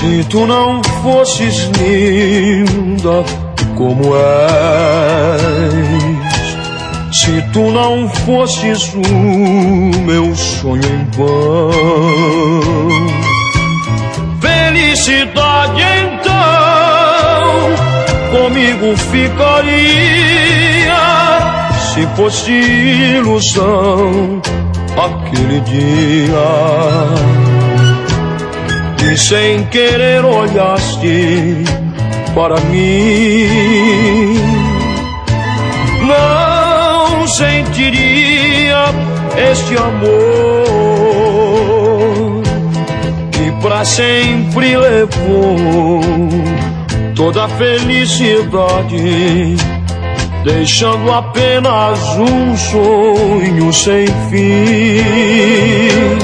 Se tu não fosses linda como és, se tu não fosses o meu sonho em vão, felicidade então comigo ficaria. Se fosse ilusão aquele dia, e sem querer olhaste para mim, não sentiria este amor que pra sempre levou toda a felicidade, deixando apenas um sonho sem fim.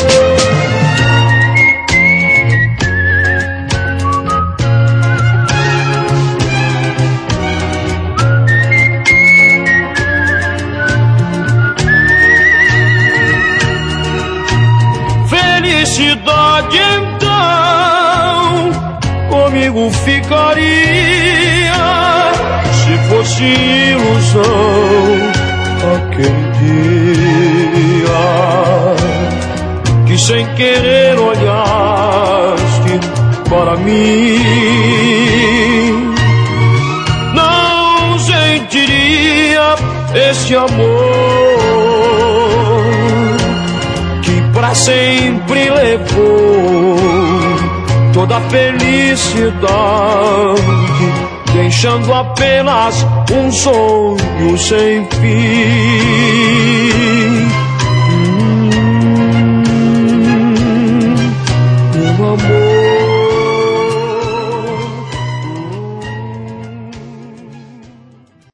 Felicidade então comigo ficaria. Se fosse ilusão aquele dia, que sem querer olhaste para mim, não sentiria esse amor que pra sempre levou toda a felicidade, deixando apenas um sonho sem fim.